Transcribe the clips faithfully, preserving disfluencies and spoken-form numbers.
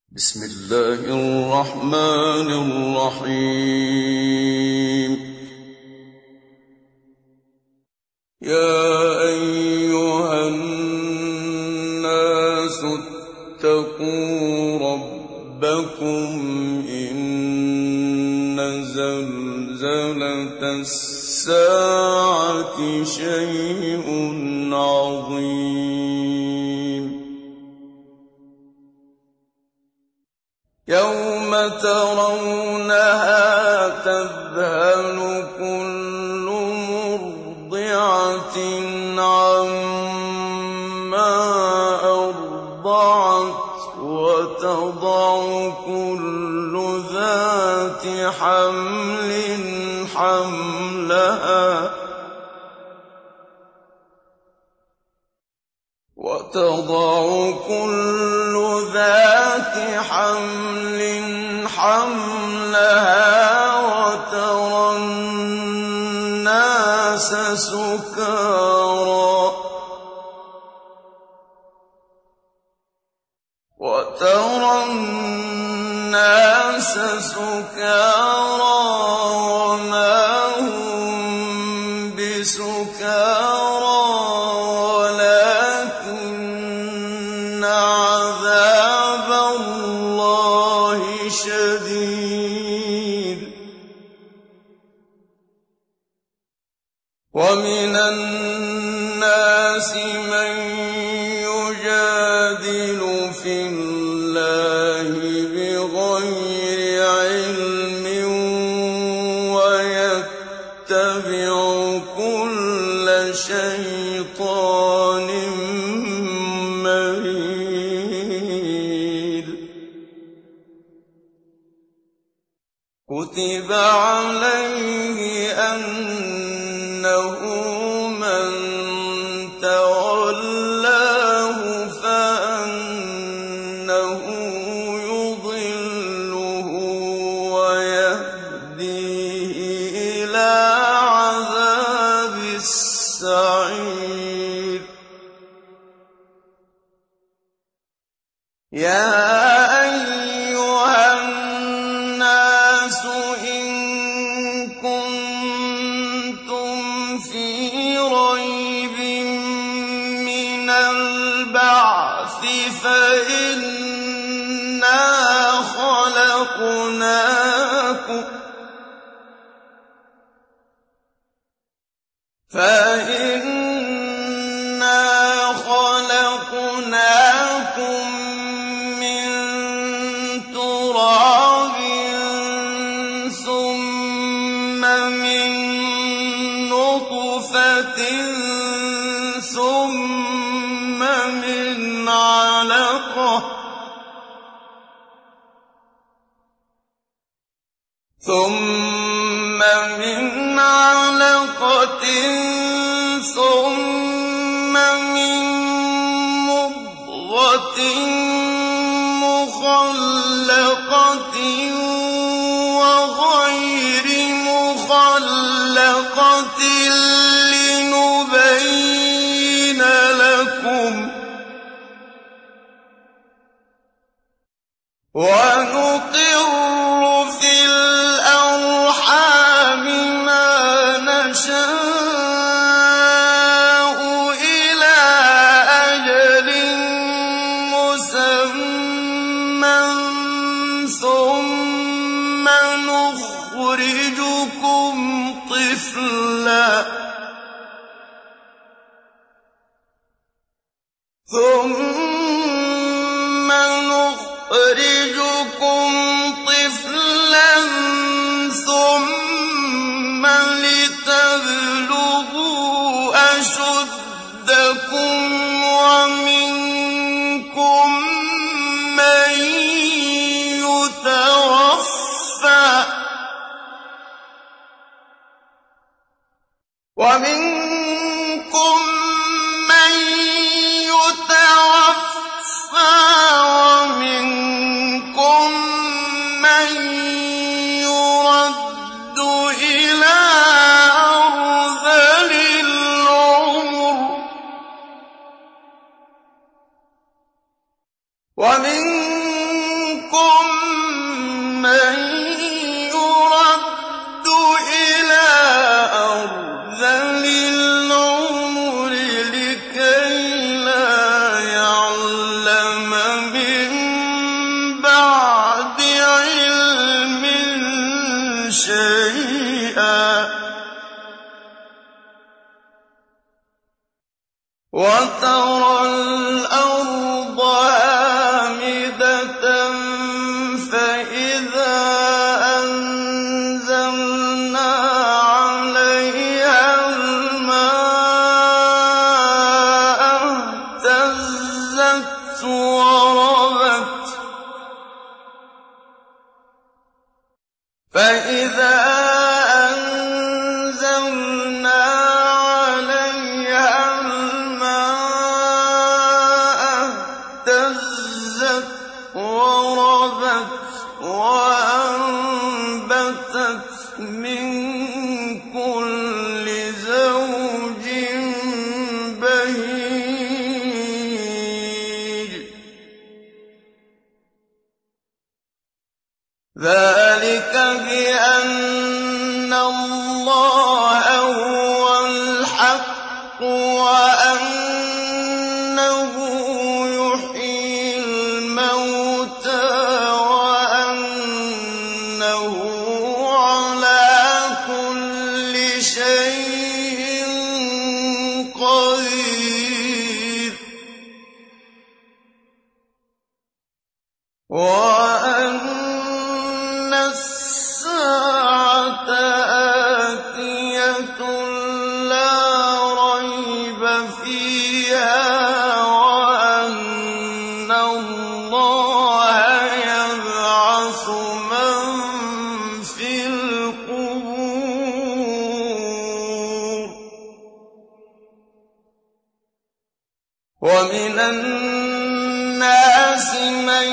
بسم الله الرحمن الرحيم. يا أيها الناس اتقوا ربكم إن زلزلة الساعة شيء عظيم. يوم ترونها تذهل كل مرضعة عما أرضعت وتضع كل ذات حمل حملها وتضع كل ذات حمل حملها وترى الناس سكارى وترى الناس سكارى وما هم بسكارى ولكن عذاب الله شديد. ومن الناس من يجادل في الله بغير علم ويتبع كل شيطان مريد. كتب عليه أنه من تولاه فأنه يضله ويهديه إلى عذاب السعير. يا أيها الناس إن كنتم في ريب من البعث فإنا خلقناكم فإنا خلقناكم من تراب ثم من نطفة ثم من علقة ثم من علقة ثم من مضغة مخلقة وغير مخلقة لنبين لكم ونقر في الأرحام ما نشاء إلى أجل مسمى ثم نخرجكم طفلا ثم نخرجكم طفلا ثم لتبلغوا أشدكم ومنكم من يتوفى ومنكم من يتوفى ومنكم من فإذا أنزلنا عليها الماء اهتزت وربت فإذا أنزلنا عليها الماء اهتزت وربت وأنبتت من كل زوج بهيج ذلك بأن الله هو الحق وأنه يحيي الموتى وأنه على كل شيء قدير وأن الساعة آتية لا ريب فيها وأن الله يبعث من في القبور ومن الناس من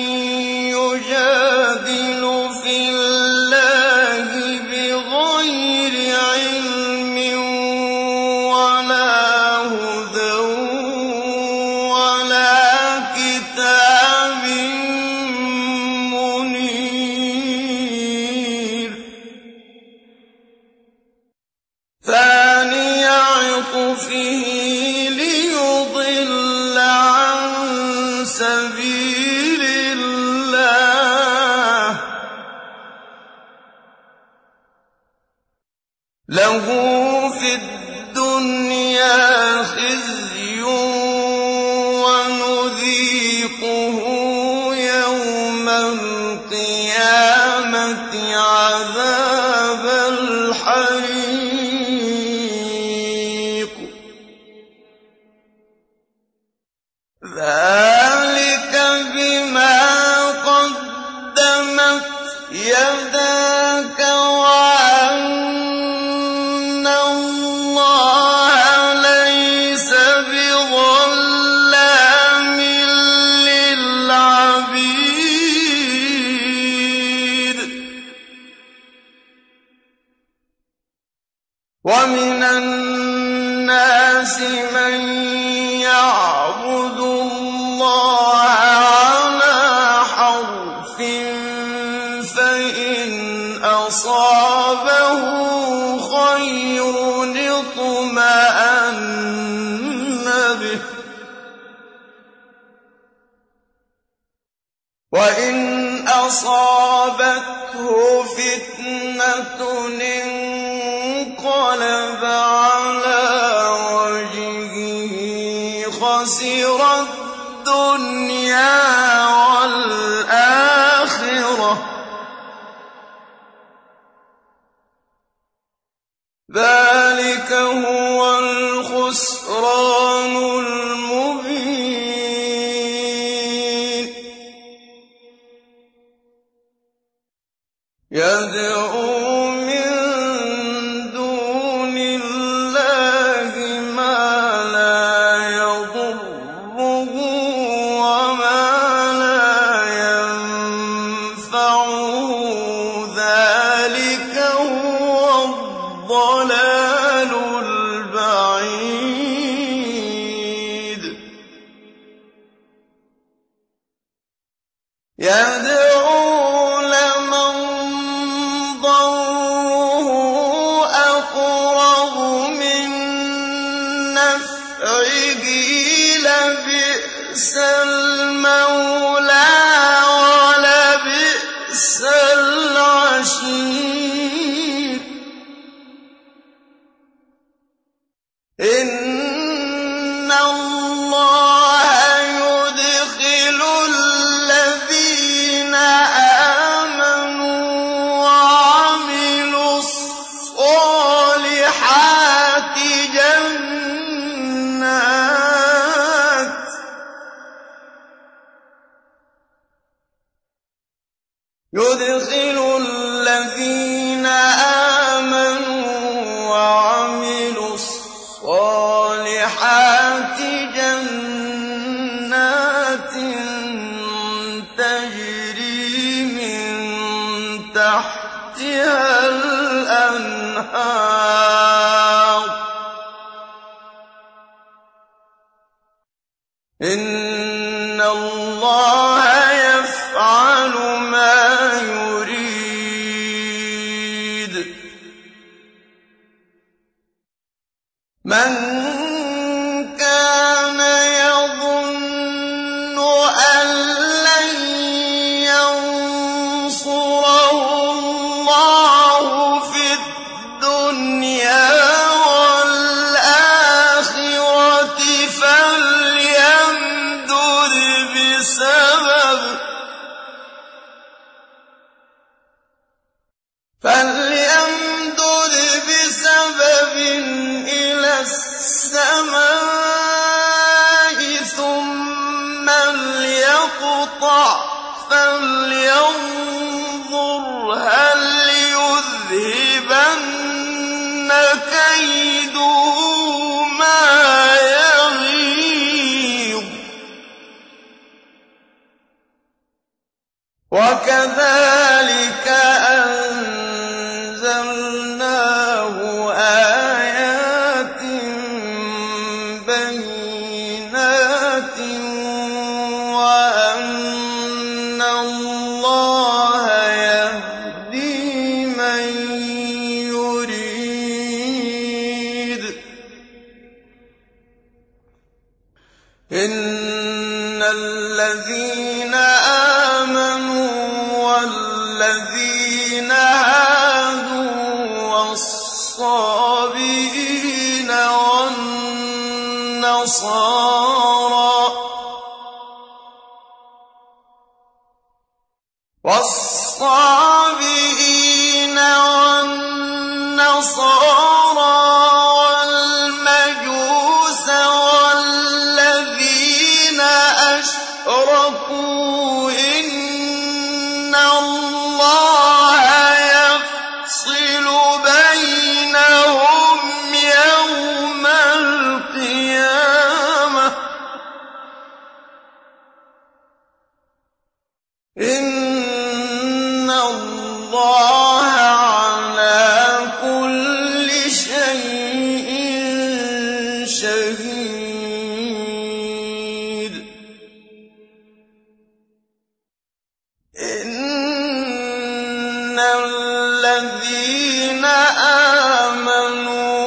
يجادل في الله بغير علم ولا هدى ولا كتاب منير ثاني عطفه ليضل عن سبيل الله له في الدنيا خزي ونذيقه يوم القيامة عذاب الحريق ذلك بما قدمت يداك وأن الله ليس بظلام للعبيد ومن الناس من يعبد الله على حرف فإن أصابه خير اطمأن به وإن أصابته فتنة انقلب على وجهه خسر الدنيا والآخرة ذلك هو الخسران المبين يدعو من دون الله ما لا يضره وما لا ينفعه ذلك هو الضلال البعيد يدعو لمن ضره أقرب من نفعه لبئس المولى ولبئس العشير إن الله يدخل الذين يدخل الذين آمنوا وعملوا الصالحات جنات تجري من تحتها الأنهار إن الله يفعل ما يريد من كان يظن أن لن ينصره الله في الدنيا والآخرة فليمدد بسبب فليمدد بسبب إلى السماء ثم ليقطع فلينظر هل يذهبن كيده ما يغيظ وكذلك أنزلناه آيات بينات وأن الله يهدي من يريد إن الذين آمنوا والذين هادوا والصابئين والنصارى والصابئين والنصارى والمجوس والذين أشركوا إن الله يفصل بينهم يوم القيامة إن الله على كل شيء شهيد إن الذين آمنوا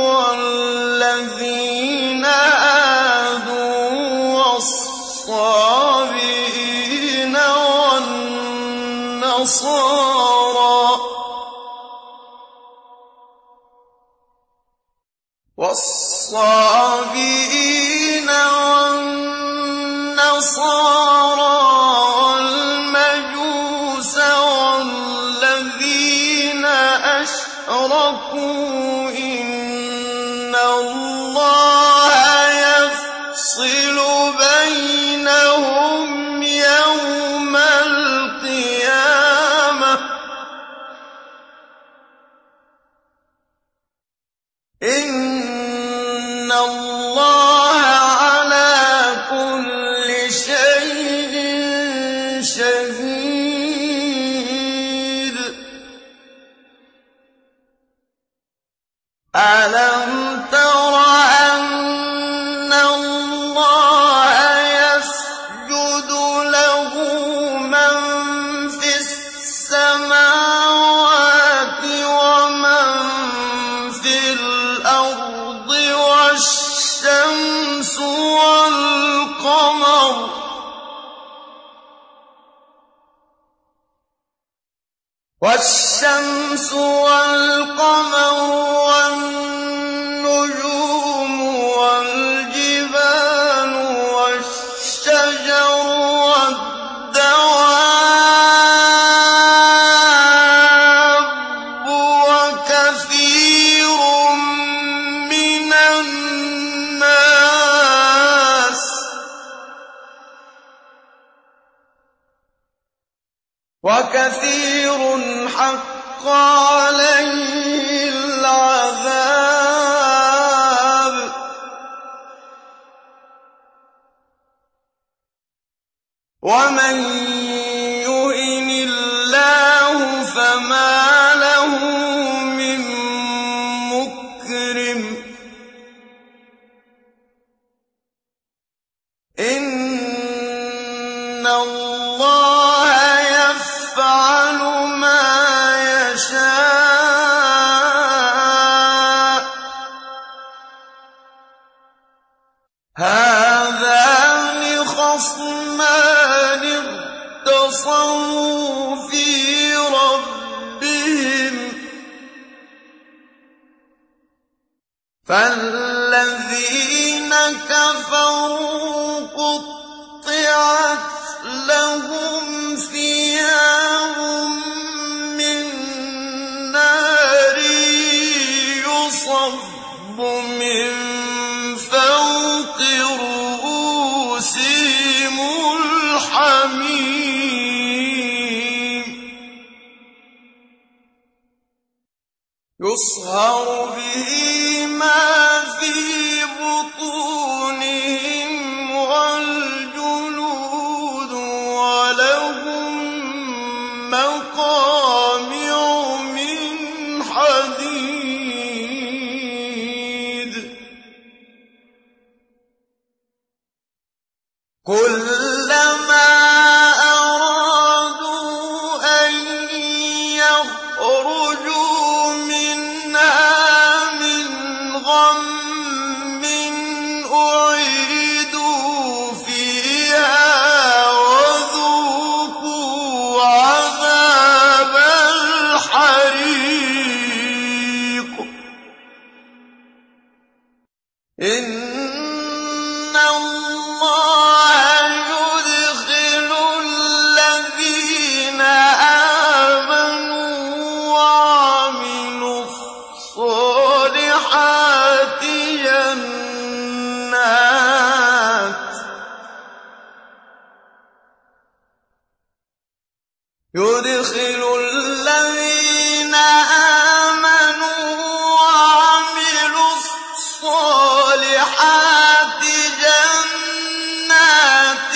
والذين هادوا والصابئين والنصارى والصابئين والنصارى والمجوس والذين أشركوا إن الله يفصل بينهم يوم القيامة إن الله على كل شيء شهيد ألم تر أن الله يسجد له من في السماوات ومن في الأرض والشمس والقمر والشمس والقمر والنجوم والجبال والشجر والدواب وكثير من الناس وكثير حق عليه العذاب ومن يهن الله فما له من مكرم إن الله يفعل ما يشاء هذان خصمان اختصموا في ربهم فالذين كفروا قطعت لهم ثياب من نار يصب من فوق رؤوسهم الحميم يصهر به ما في بطونهم والجلود ولهم مقامع من حديد كلما أرادوا أن يخرجوا منها من غم أعيدوا فيها وذوقوا عذاب الحريق إن الله يدخل الذين آمنوا وعملوا الصالحات جنات يدخل الذين آمنوا وعملوا الصالحات جنات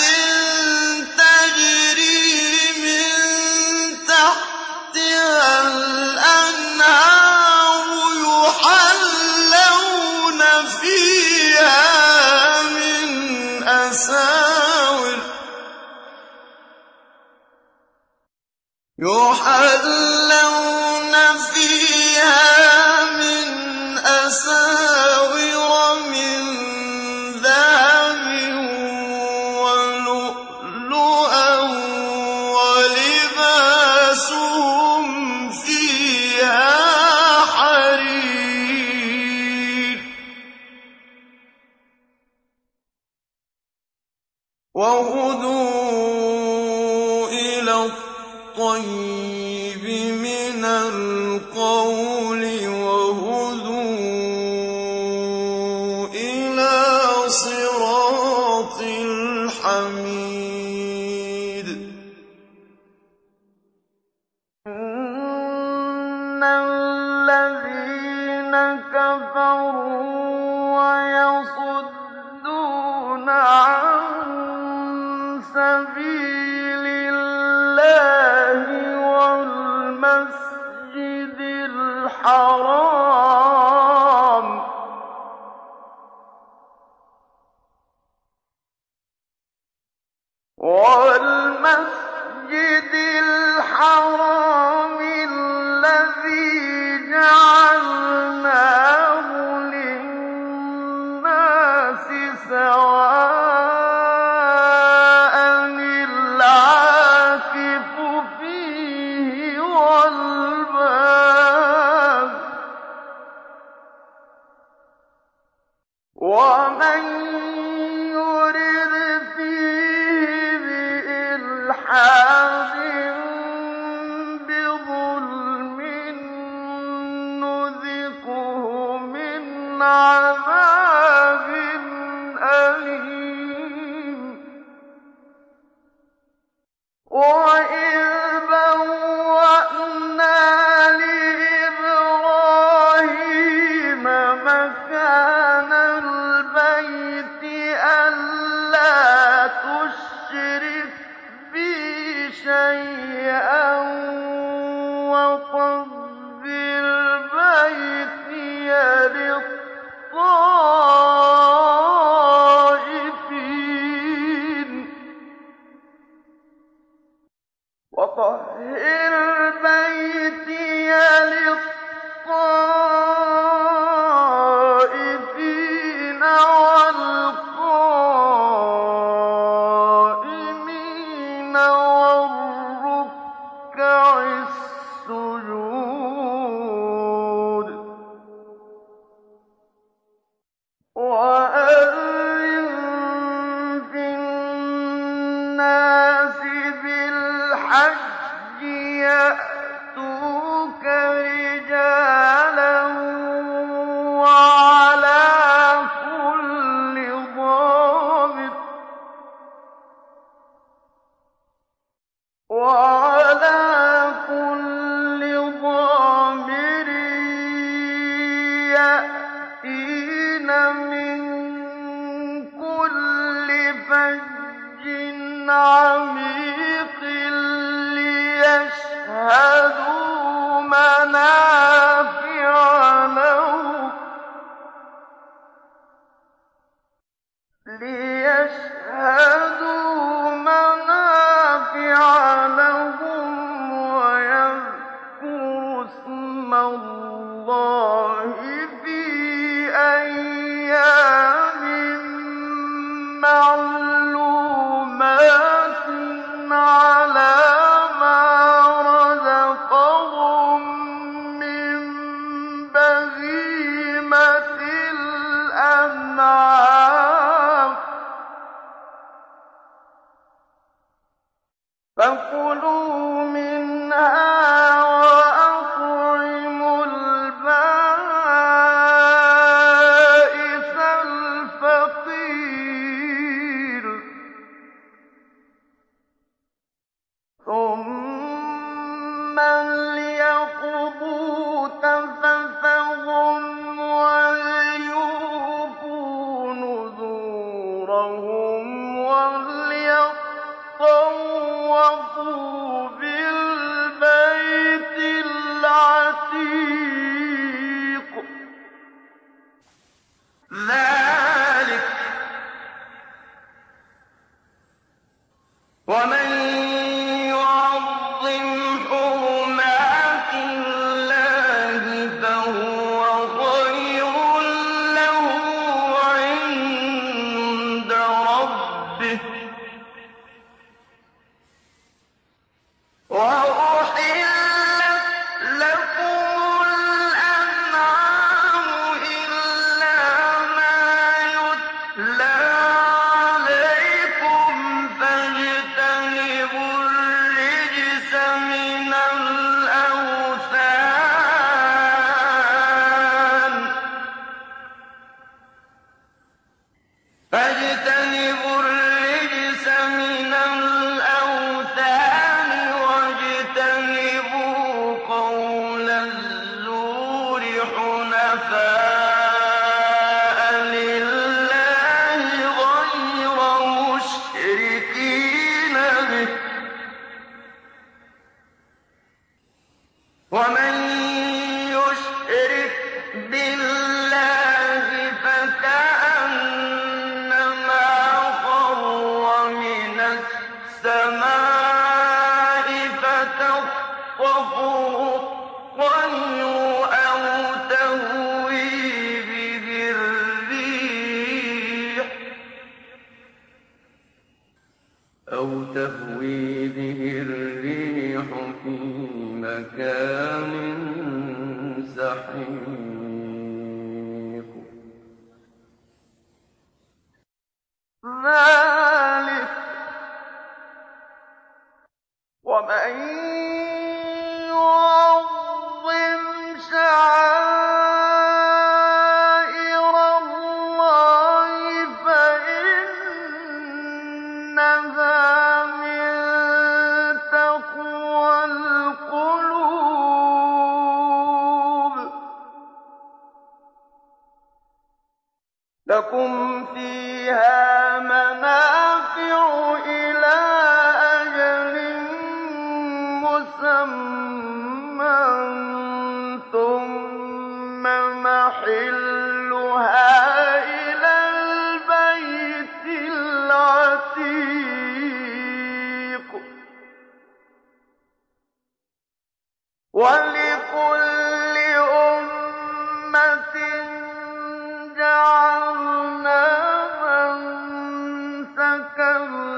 تجري من تحتها الأنهار يحلون فيها من أساور يحلون فيها من أساور من ذهب ولؤلؤا ولباسهم فيها حرير وهدوا إلى الطيب من القول وهدوا إلى صراط الحميد إن الذين كفروا ويصدون عن سبيل الله والمسجد الحرام والمسجد الحرام الذي جعلناه للناس سواء العاكف فيه والباد ومن يرد فيه بإلحاد بظلم نذقه من عذاب أليم وإذ شيئا وطهر بيتي للطائفين وطهر بيتي للطائفين والقائمين والركع السجود وأذن في الناس بالحج يأتوك رجالا وعلى كل ضامر وعلى كل ضامر يأتين من كل فج عميق ليشهدوا منافع لهم ليشهدوا منافع لهم ويذكروا اسم الله في أيام معلومات على ما رزقهم من بهيمة الأنعام فكلوا منها وأطعموا البائس الفقير ثم ليقضوا تفثهم وليوفوا نذورهم وليطوفوا بالبيت العتيق ذلك ومن يعظم حرمات الله فهو خير له عند ربه وأحلت لكم الأنعام إلا ما يتلى عليكم فاجتنبوا الرجس من الأوثان فاجتنبوا الرجس من الأوثان واجتنبوا قول الزور حنفاء لله غير مشركين به ومن يشرك بالله فكأنما خر من السماء فتخطفه الطير أو تهوي به الريح أو تهوي به الريح في مكان سحيق ذلك ومن يعظم شعائر الله فإنها من تقوى القلوب لكم فيها منافع إلى أجل مسمى ثم محلها إلى البيت العتيق ولكل أمة جعلنا منسكا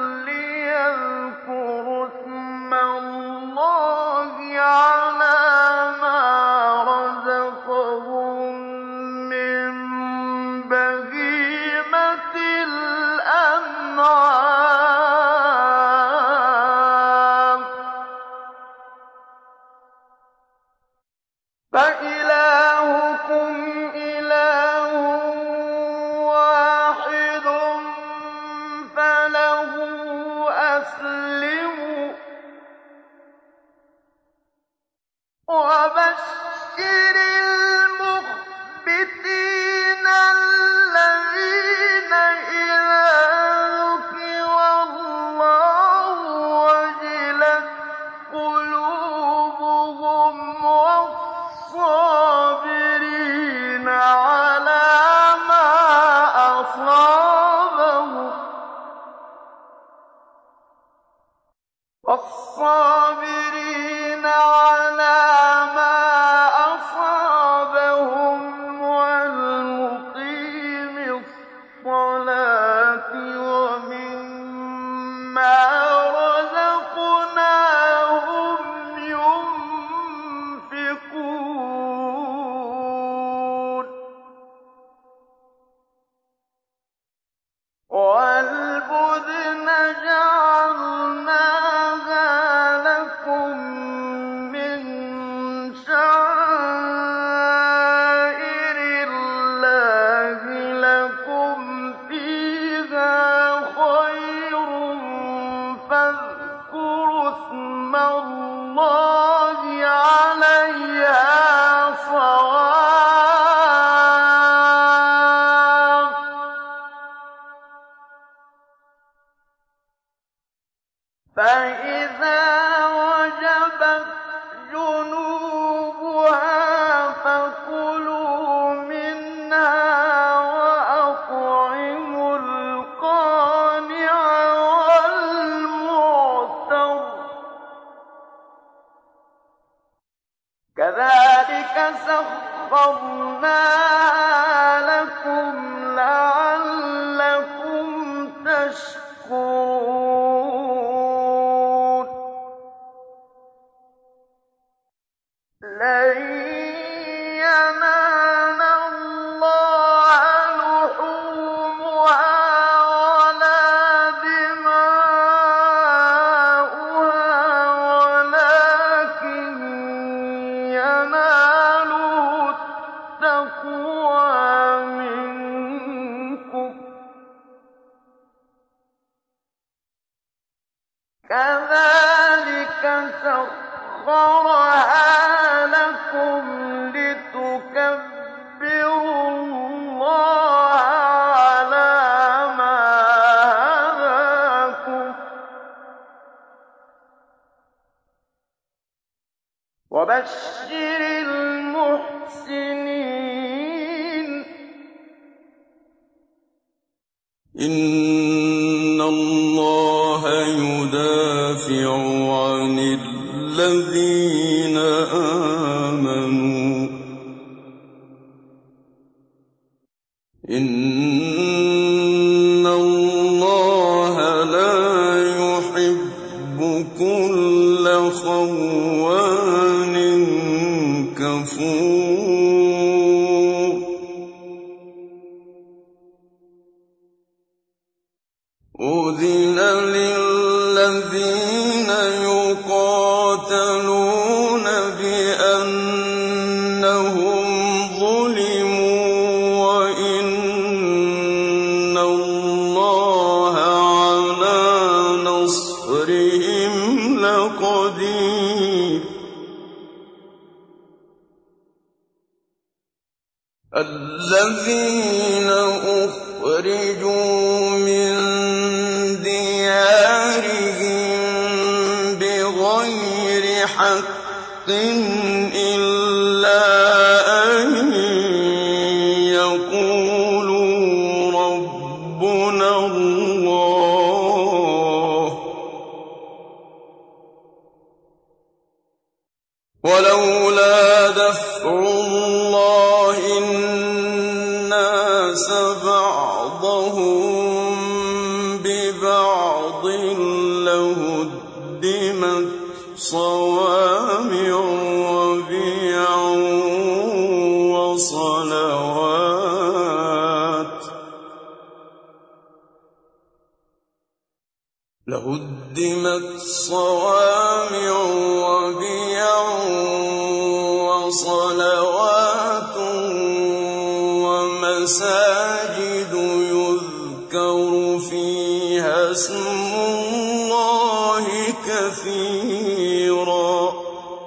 ليذكروا اسم الله على ما رزقهم من بهيمة الأنعام فإلهكم إله واحد فله أسلموا وبشر المخبتين الذين إذا ذكر الله وجلت قلوبهم والصابرين على ما أصابهم والصابرين على ما أصابهم والمقيم الصلاة ومما رزقناهم ينفقون والبدن جعلناها لكم من شعائر الله لكم فيها خير فاذكروا اسم الله عليها صواف فإذا وجبت جنوبها فكلوا منها وأطعموا القانع والمعتر كذلك سخرناها لكم لعلكم تشكرون لن ينال الله لحومها ولا دماؤها ولكن يناله التقوى منكم كذلك سخرها لكم لتكبروا الله على ما هداكم وبشر المحسنين إن الله يدافع عن الذين آمنوا إن الله لا يحب كل خوان كفور أذن للذين يقاتلون بأنهم ظلموا وإن الله على نصرهم لقدير الذين أخرجوا من ديارهم بغير بِغَيْرِ حَقٍّ إِلَّا أَن يَقُولُوا رَبُّنَا اللَّهُ ۗ وَلَوْلَا دَفْعُ اللَّهِ النَّاسَ بَعْضَهُم بِبَعْضٍ لَّهُدِّمَتْ صَوَامِعُ وَبِيَعٌ وَصَلَوَاتٌ لَهُدِّمَتْ صَوَامِعُ وَبِيَعٌ وَصَلَوَاتٌ وَمَسَاجِدُ يُذْكَرُ فِيهَا اسْمُ اللَّهِ كَثِيرًا ۗ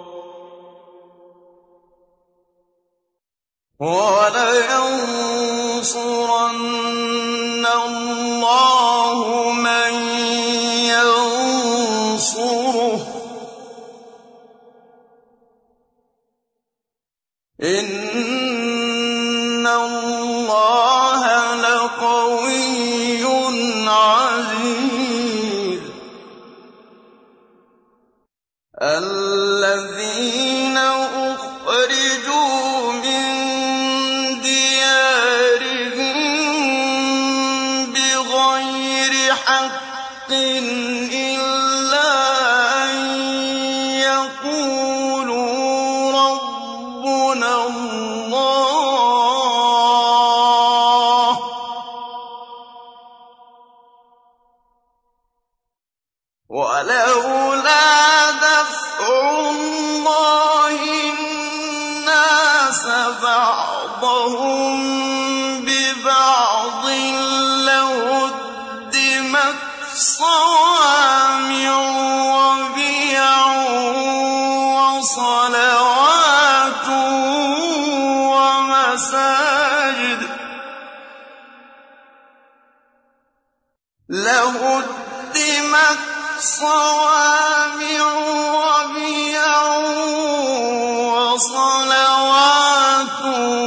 وَلَيَنصُرَنَّ اللَّهُ مَن يَنصُرُهُ ۗ إِنَّ اللَّهَ لَقَوِيٌّ عَزِيزٌ. الَّذِينَ أُخْرِجُوا مِن دِيَارِهِم بِغَيْرِ حَقٍّ إِلَّا أَن يَقُولُوا رَبُّنَا اللَّهُ ۗ وَلَوْلَا دَفْعُ اللَّهِ النَّاسَ بَعْضَهُم بِبَعْضٍ لَّهُدِّمَتْ صَوَامِعُ وَبِيَعٌ وَصَلَوَاتٌ وَمَسَاجِدُ لَهُدِّمَتْ صَوَامِعُ وَبِيَعٌ وَصَلَوَاتٌ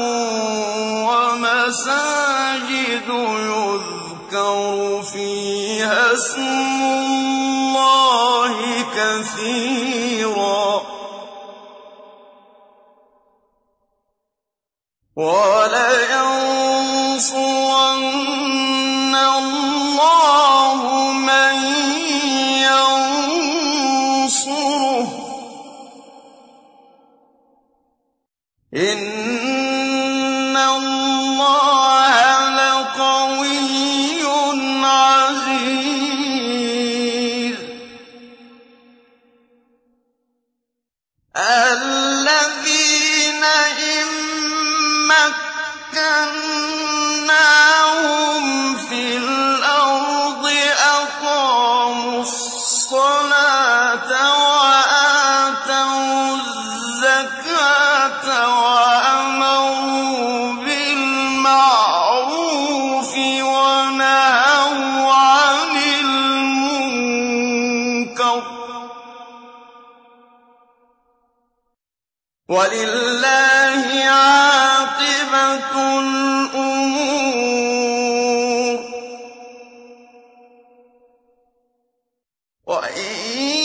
وَمَسَاجِدُ يُذْكَرُ فِيهَا اسْمُ اللَّهِ كَثِيرًا ۗ وَلَيَنصُرَنَّ اللَّهُ مَن يَنصُرُهُ ۗ إِنَّ اللَّهَ لَقَوِيٌّ عَزِيزٌ. الَّذِينَ إِن مَّكَّنَّاهُمْ فِي الْأَرْضِ أَقَامُوا الصَّلَاةَ وَآتَوُا الزَّكَاةَ وَأَمَرُوا بِالْمَعْرُوفِ وَنَهَوْا عَنِ الْمُنكَرِ ۗ وَلِلَّهِ عَاقِبَةُ الْأُمُورِ. وَإِن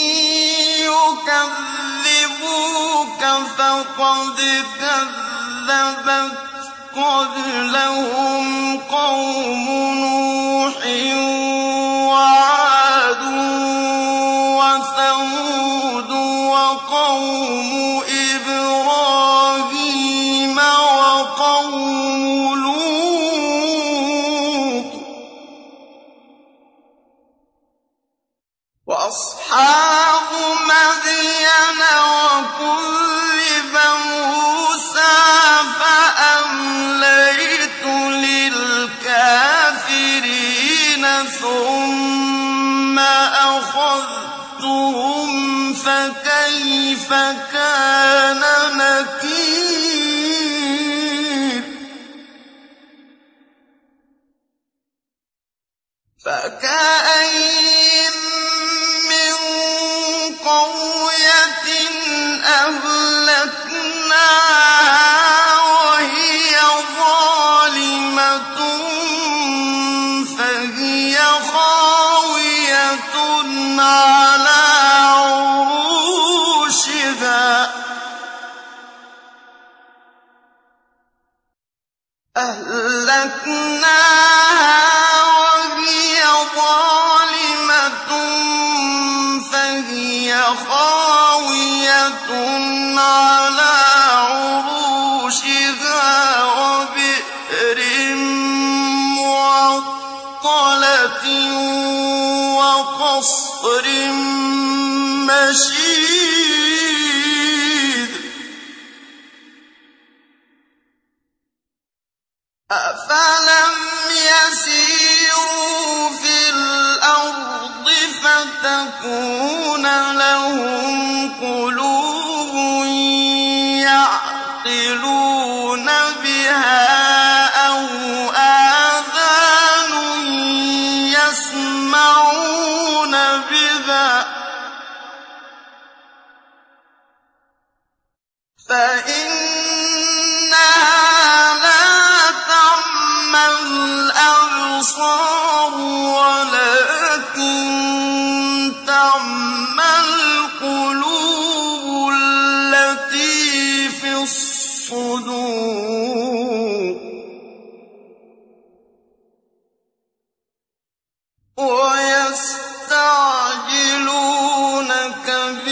يُكَذِّبُوكَ فَقَدْ كَذَّبَتْ قَبْلَهُمْ قَوْمُ نُوحٍ وَعَادٌ وَثَمُودُ وَقَوْمُ إِبْرَاهِيمَ وَقَوْمُ لُوطٍ وَأَصْحَابُ مَدْيَنَ وَكُذِّبَ مُوسَىٰ فَأَمْلَيْتُ لِلْكَافِرِينَ ثُمَّ أَخَذْتُهُمْ فَكَيْفَ كَانَ نَكِيرِ. فَكَأَيِّن مِّن قَرْيَةٍ أهلكناها وهي ظالمة فهي خاوية على عروشها وبئر معطلة وقصر مشيد أفلم يسيروا في الأرض فتكون لهم قلوب يعقلون بها أو آذان يسمعون بها فإنها لا تعمى الأبصار ولكن تعمى القلوب التي في الصدور ويستعجلونك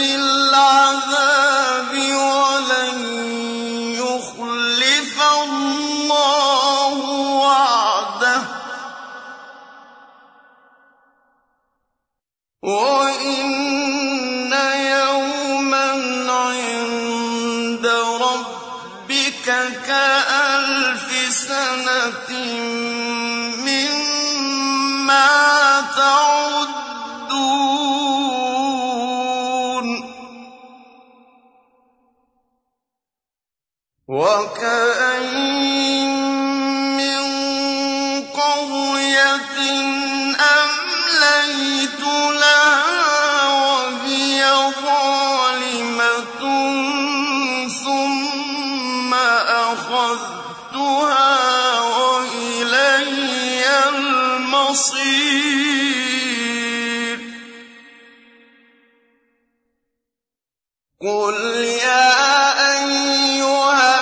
بالعذاب ولن يخلف الله وعده وإن يوما عند ربك كألف سنة مما تعدون وكأين من قرية أمليت لها وهي ظالمة ثم أخذتها وإلي المصير قل يا أيها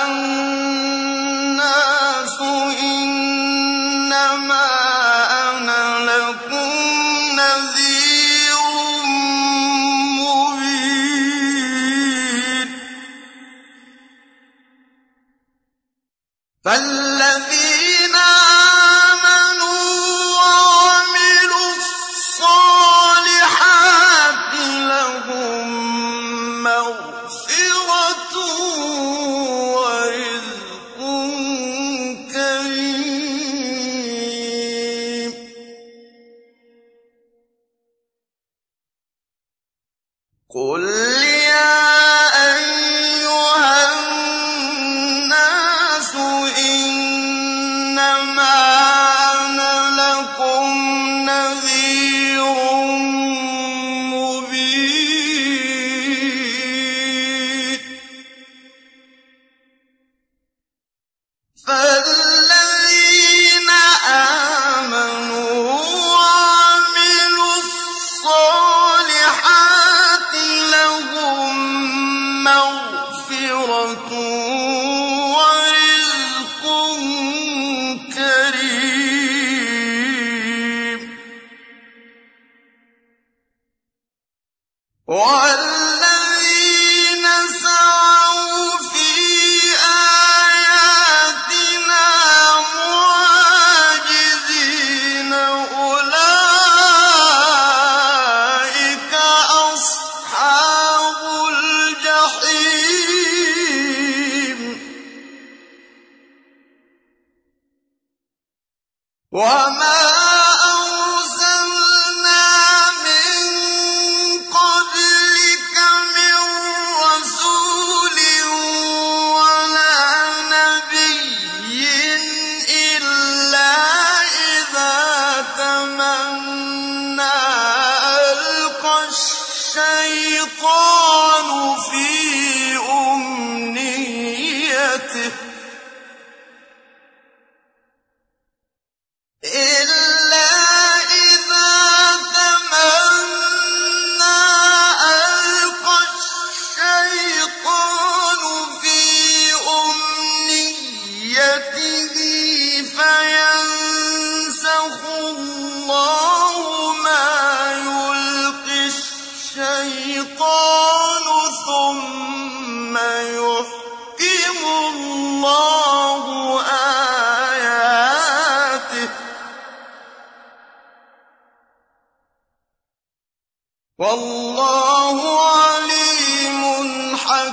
الناس إنما أنا لكم نذير مبين فالذين آمنوا وعملوا الصالحات لهم مغفرة ورزق كريم قل يا أيها الناس إنما أنا لكم نذير مبين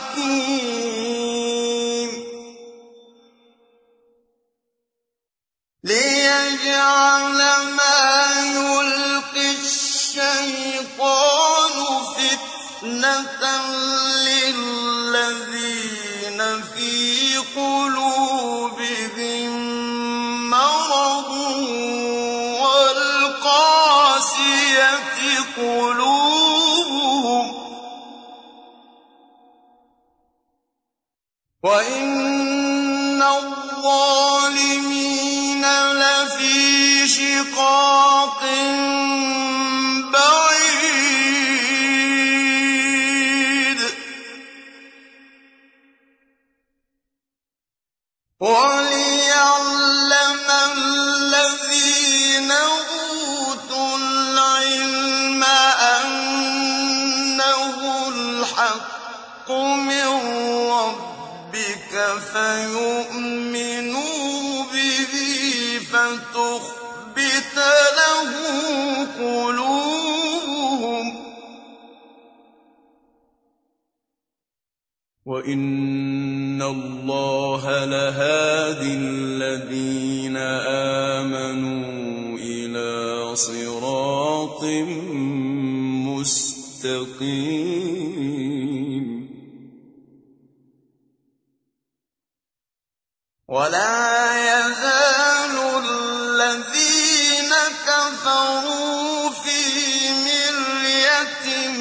حكيم ليجعل ما يلقي الشيطان فتنة للذين في قلوبهم مرض والقاسية قلوبهم وإن الظالمين لفي شقاق بعيد وليعلم الذين أوتوا العلم أنه الحق من ربك فيؤمنوا به فتخبت له قلوبهم وإن الله لهادي الذين آمنوا إلى صراط مستقيم ولا يزال الذين كفروا في مرية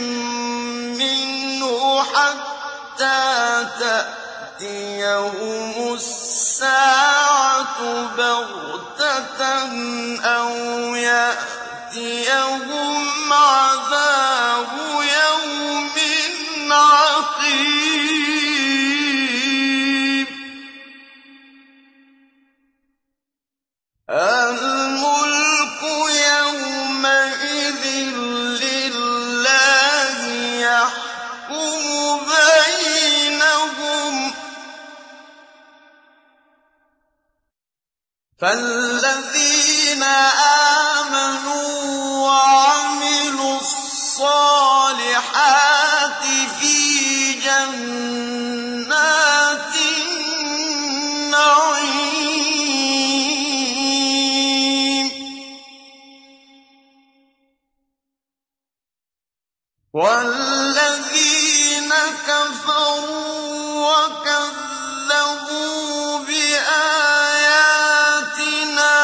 منه حتى تأتيهم الساعة بغتة أو يأتيهم عذاب يوم عقيم الملك يومئذ لله يحكم بينهم فالذين آمنوا وعملوا الصالحات في جنات النعيم والذين كفروا وكذبوا بآياتنا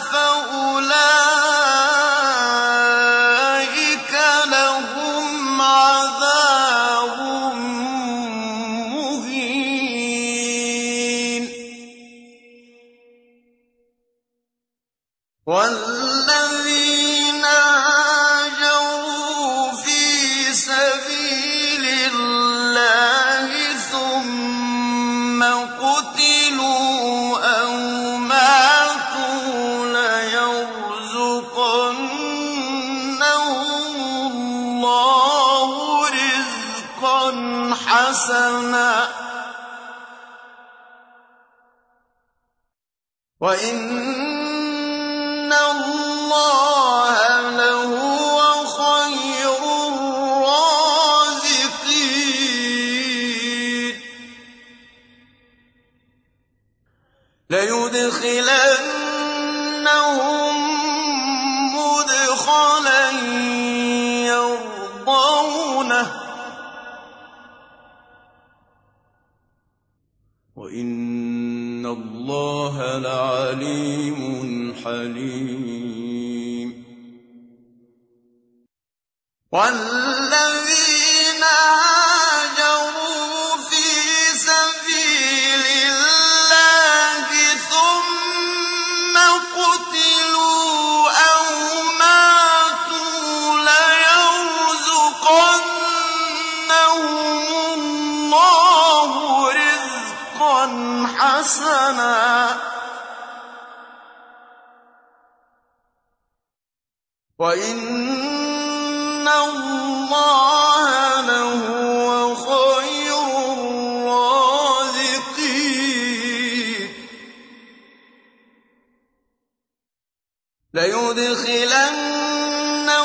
فأولئك لهم عذاب مهين والذين هاجروا في سبيل الله ثم قتلوا أو ماتوا ليرزقنهم الله رزقا حسنا وإن الله لهو خير الرازقين ليدخلنهم مدخلا يرضونه وإن الله لعليم حليم والذين هاجروا في سبيل الله ثم قتلوا أو ماتوا ليرزقنهم الله رزقا حسنا وإن الله لهو خير الرازقين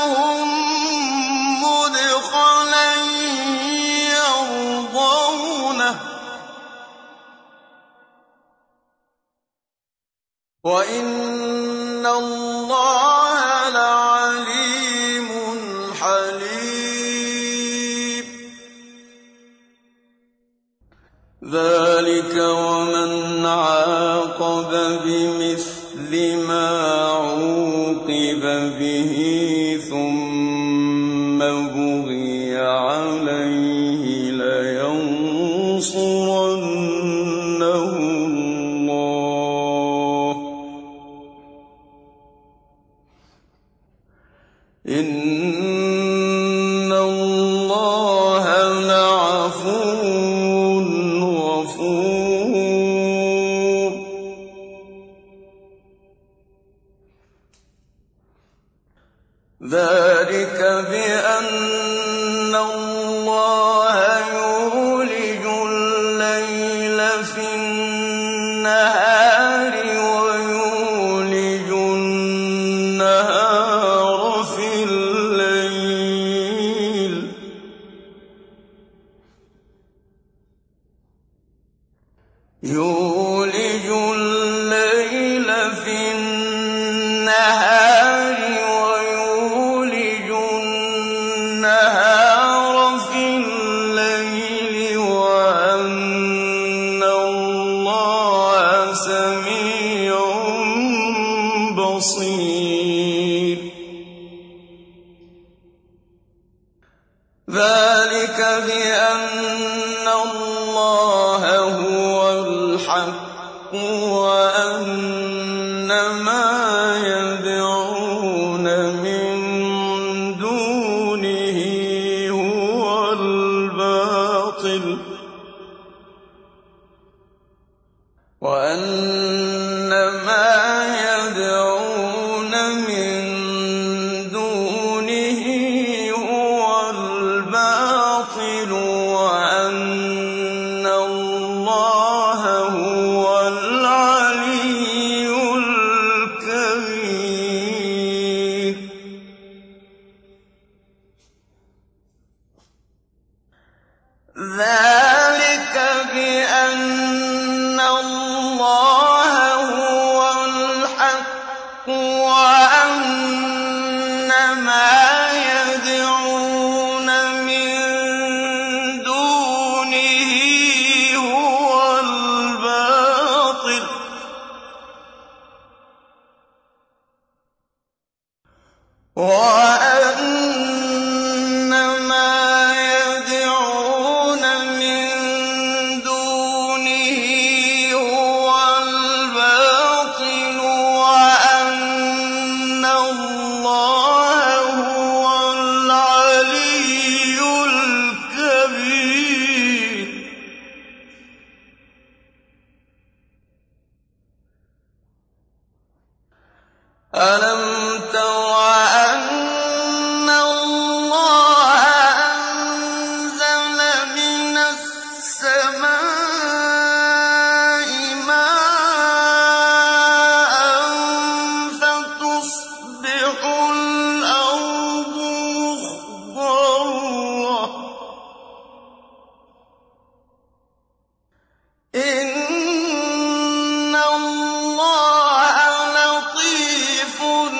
ليدخلنهم مدخلا يرضونه وَإِنَّ اللَّهَ لَعَلِيمٌ حَلِيمٌ. ذَلِكَ وَمَنْ عَاقَبَ بِمِثْلِ مَا عُوقِبَ بِهِ ثُمَّ بُغِيَ عَلَيْهِ لَيَنصُرَنَّهُ اللَّهُ ۗ إِنَّ اللَّهَ لَعَفُوٌّ غَفُورٌ. ذَلِكَ بِأَنَّ اللَّهَ يُولِجُ اللَّيْلَ فِي النَّهَارِ وَيُولِجُ النَّهَارَ فِي اللَّيْلِ ۚ يُولِجُ اللَّيْلَ فِي النَّهَارِ وَيُولِجُ النَّهَارَ فِي اللَّيْلِ وَأَنَّ اللَّهَ سَمِيعٌ بَصِيرٌ. ذَلِكَ بِأَنَّ اللَّهَ هُوَ الْحَقُّ وَأَنَّ مَا يَدْعُونَ مِن دُونِهِ هُوَ الْبَاطِلُ وَأَنَّ مَا يَدْعُونَ مِن دُونِهِ هُوَ الْبَاطِلُ وَأَنَّ اللَّهَ هُوَ الْعَلِيُّ الْكَبِيرُ. ذَلِكَ بِأَنَّ اللَّهَ هُوَ الْحَقُّ وَأَنَّ مَا يَدْعُونَ مِن دُونِهِ هُوَ الْبَاطِلُ وَأَنَّ مَا يَدْعُونَ مِن دُونِهِ هُوَ الْبَاطِلُ وَأَنَّ اللَّهَ هُوَ الْعَلِيُّ الْكَبِيرُ. أَلَمْ تَرَ أَنَّ اللَّهَ أَنزَلَ مِنَ السَّمَاءِ مَاءً فَتُصْبِحُ الْأَرْضُ مُخْضَرَّةً ۗ إِنَّ اللَّهَ لَطِيفٌ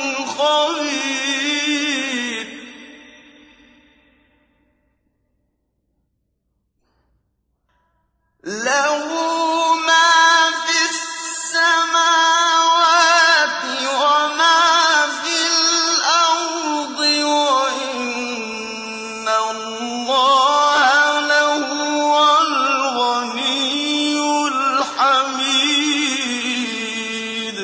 خَبِيرٌ. لَّهُ مَا فِي السَّمَاوَاتِ وَمَا فِي الْأَرْضِ وَإِنَّ اللَّهَ لَهُوَ الْغَنِيُّ الْحَمِيدُ.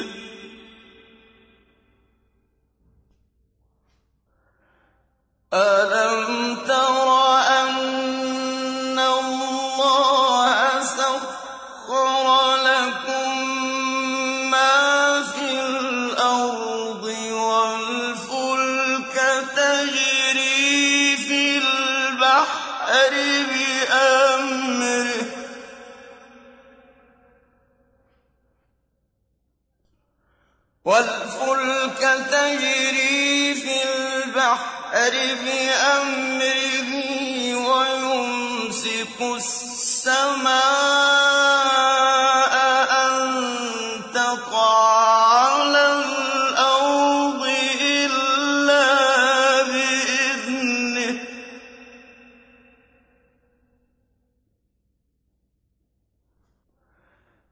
أَلَمْ تَرَ أَنَّ اللَّهَ سَخَّرَ لَكُم مَّا فِي الْأَرْضِ وَالْفُلْكَ تَجْرِي فِي الْبَحْرِ بِأَمْرِهِ وَالْفُلْكَ تَجْرِي فِي الْبَحْرِ بِأَمْرِهِ وَيُمْسِكُ السَّمَاءَ أَن تَقَعَ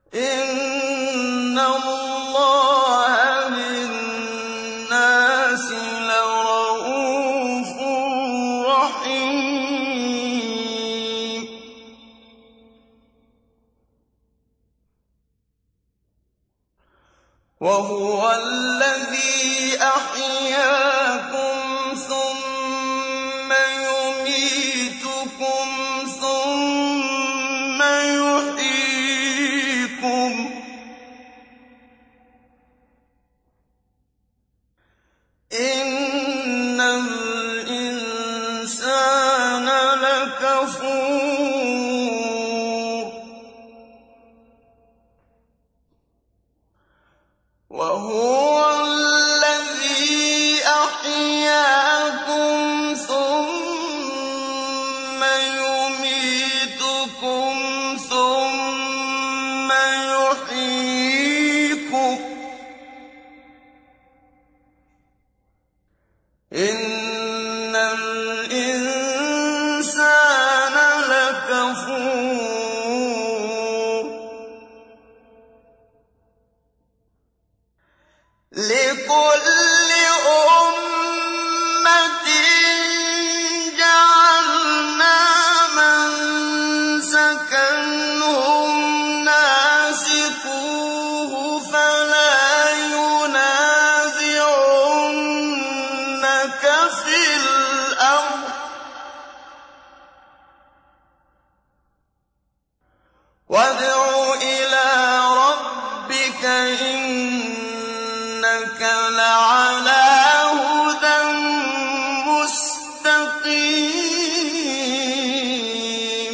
إِنَّ اللَّهَ بِالنَّاسِ لَرَءُوفٌ رَّحِيمٌ وَهُوَ الَّذِي أَحْيَاكُمْ ثُمَّ يُمِيتُكُمْ ثُمَّ يُحْيِيكُمْ ۗ إِنَّ الْإِنسَانَ لَكَفُورٌ وَهُوَ الَّذِي أَحْيَاكُمْ ثُمَّ يُمِيتُكُمْ ثُمَّ يُحْيِيكُمْ ۗ إِنَّ الْإِنسَانَ لَكَفُورٌ لِكُلِّ أُمَّةٍ جَعَلْنَا مَنسَكًا هُمْ نَاسِكُوهُ فَلَا يُنَازِعُنَّكَ فِي الْأَمْرِ ۚ وَادْعُ إِلَىٰ رَبِّكَ إِنَّكَ لَعَلَىٰ هُدًى مُّسْتَقِيمٍ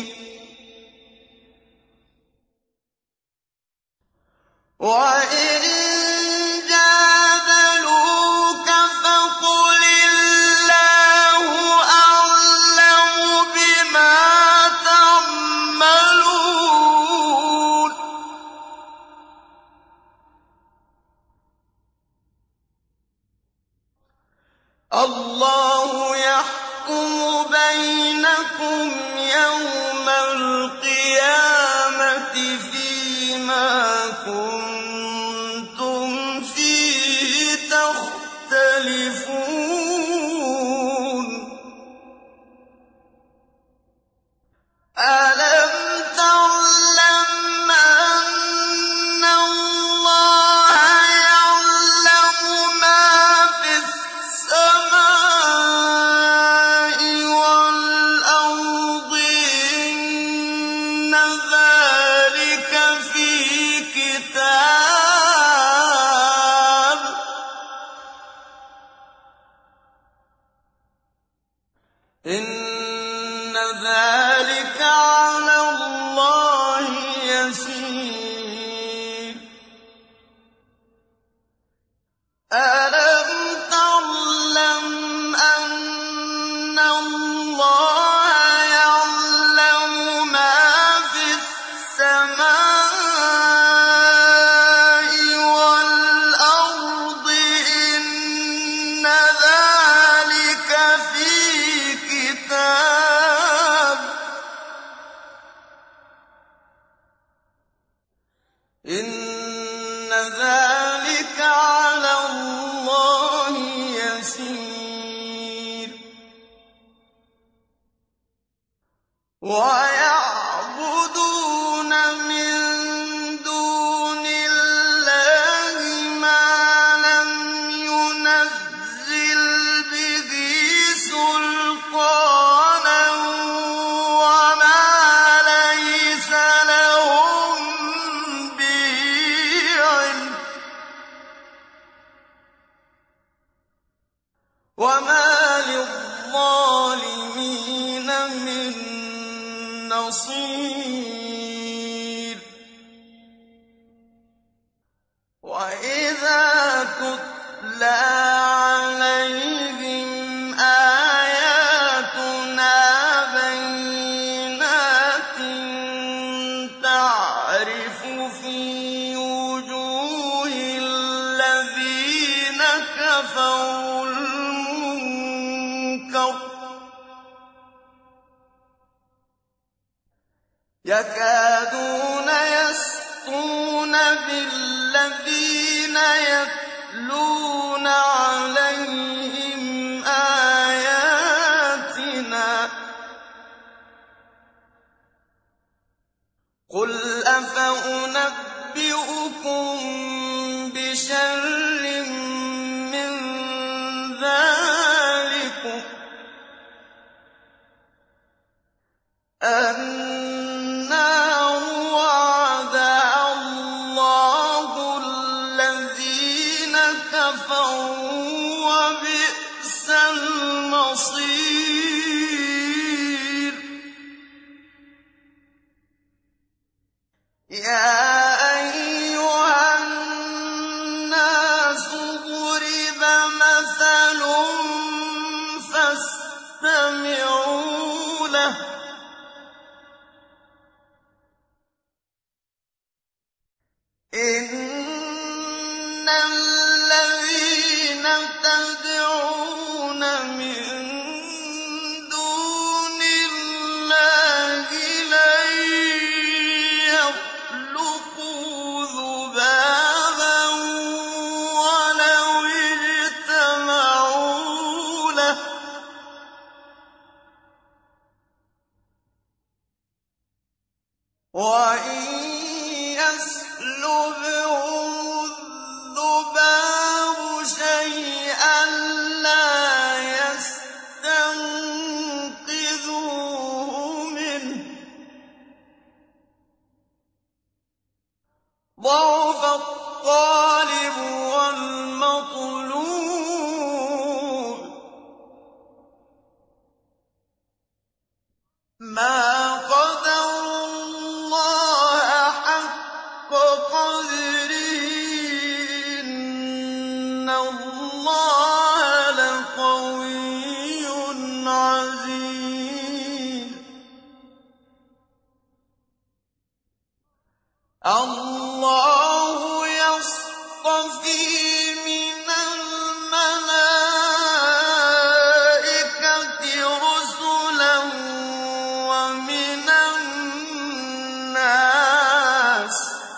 وَإِن جَادَلُوكَ فَقُلِ اللَّهُ أَعْلَمُ بِمَا تَعْمَلُونَ اللَّهُ يَحْكُمُ بَيْنَكُمْ يَوْمَ الْقِيَامَةِ فِيمَا كُنتُمْ فِيهِ تَخْتَلِفُونَ أَلَمْ تَعْلَمْ أَنَّ اللَّهَ يَعْلَمُ مَا فِي السَّمَاءِ وَالْأَرْضِ إِنَّ ذَٰلِكَ فِي كِتَابٍ ۚ إِنَّ ذَٰلِكَ عَلَى اللَّهِ يَسِيرٌ أَلَمْ تَعْلَمْ أَنَّ اللَّهَ يَعْلَمُ مَا فِي السَّمَاءِ وَالْأَرْضِ إِنَّ ذَٰلِكَ فِي كِتَابٍ ۚ إِنَّ ذَٰلِكَ عَلَى اللَّهِ يَسِيرٌ وَيَعْبُدُونَ مِن دُونِ اللَّهِ مَا لَمْ يُنَزِّلْ بِهِ سُلْطَانًا وَمَا لَيْسَ لَهُم بِهِ عِلْمٌ ۗ وَمَا لِلظَّالِمِينَ مِن نَّصِيرٍ وَإِذَا تُتْلَىٰ عَلَيْهِمْ آيَاتُنَا بَيِّنَاتٍ تَعْرِفُ فِي وُجُوهِ الَّذِينَ كَفَرُوا الْمُنكَرَ يَكَادُونَ يَسْطُونَ الذين يتلون عليهم آياتنا قل أفأنبئكم بشر من ذلكم النار وعدها الله الذين كفروا وبئس المصير يا أيها الناس ضرب مثل فاستمعوا له إن الذين تدعون من دون الله لن يخلقوا ذبابا ولو اجتمعوا له وإن يسلبهم الذباب شيئا لا يستنقذوه منه ضعف الطالب والمطلوب ما قدروا الله حق قدره إن الله لقوي عزيز الله يصطفي من الملائكة رسلا ومن الناس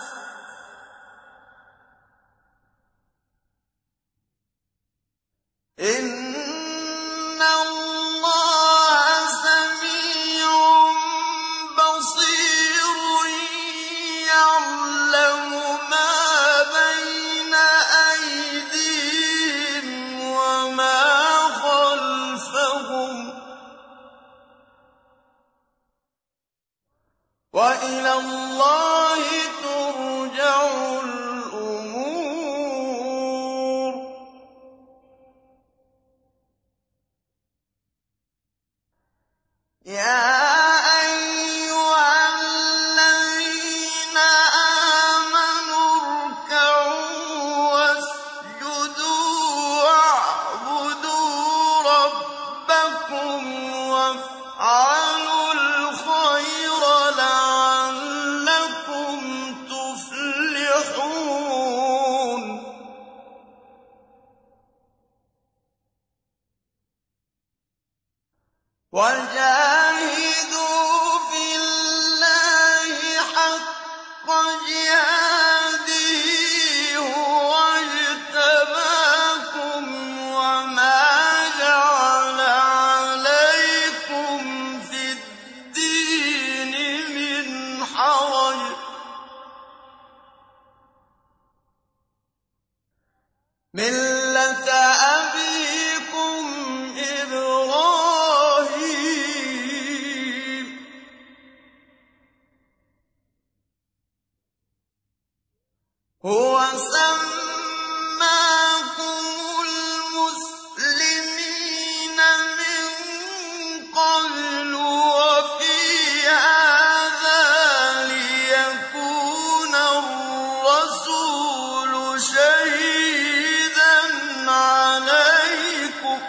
إن الله سميع بصير يعلم ما بين أيديهم وما خلفهم وإلى الله ترجع الأمور يا أيها الذين آمنوا اركعوا واسجدوا واعبدوا ربكم وافعلوا الخير لعلكم تفلحون وجاهدوا في الله حق جهاده هو اجتباكم وما جعل عليكم في الدين من حرج ملة أبيكم إبراهيم هو سماكم المسلمين من قبل وفي هذا ليكون الرسول شهيدا عليكم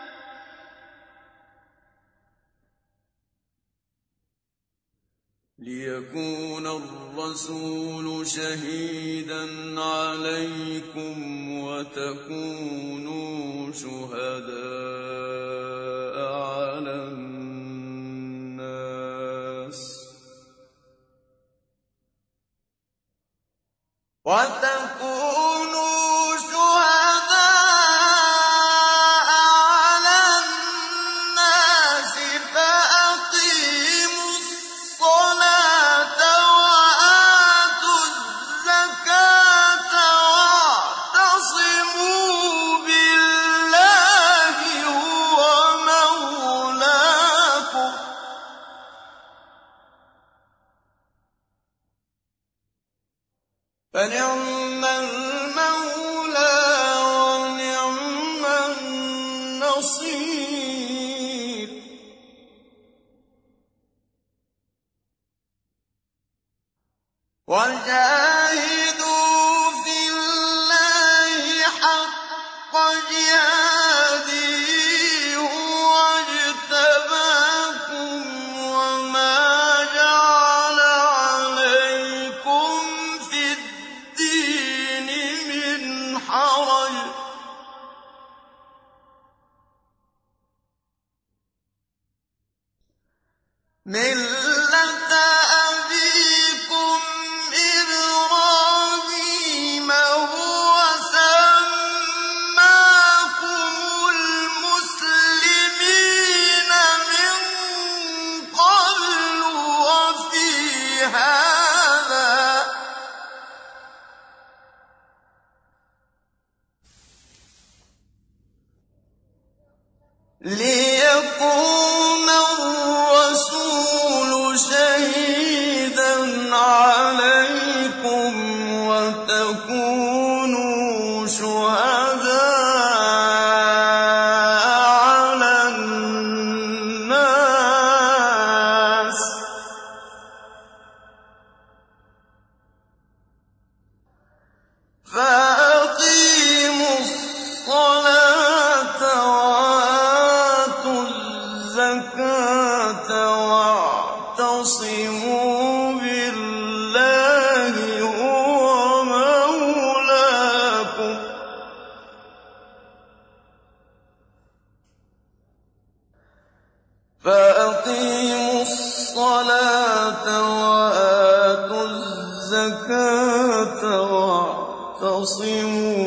ليكون الرسول شهيدا عليكم وتكونوا شهداء على الناس وتكونوا شهداء على الناس فأقيموا الصلاة وآتوا الزكاة واعتصموا بالله هو مولاكم فنعم المولى ونعم النصير وجاهدوا في الله حق جهاده هو اجتباكم وما جعل عليكم في الدين من حرج ملة أبيكم إبراهيم هو سماكم المسلمين من قبل وفي هذا ليكون الرسول شهيدا عليكم وتكونوا شهداء على الناس فأقيموا الصلاة وآتوا الزكاة واعتصموا بالله هو مولاكم فأقيموا الصلاة وآتوا الزكاة واعتصموا